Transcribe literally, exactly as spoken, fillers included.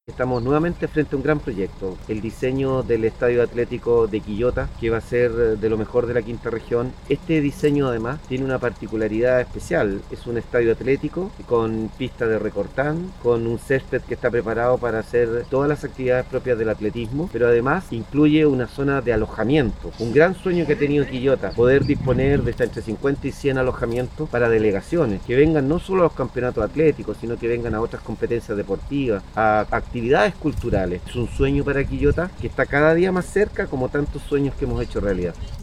Estamos nuevamente frente a un gran proyecto, el diseño del Estadio Atlético de Quillota, que va a ser de lo mejor de la quinta región. Este diseño además tiene una particularidad especial, es un estadio atlético con pista de recortán, con un césped que está preparado para hacer todas las actividades propias del atletismo, pero además incluye una zona de alojamiento, un gran sueño que ha tenido Quillota, poder disponer de entre cincuenta y cien alojamientos para delegaciones, que vengan no solo a los campeonatos atléticos, sino que vengan a otras competencias deportivas, a actividades actividades culturales. Es un sueño para Quillota que está cada día más cerca, como tantos sueños que hemos hecho realidad.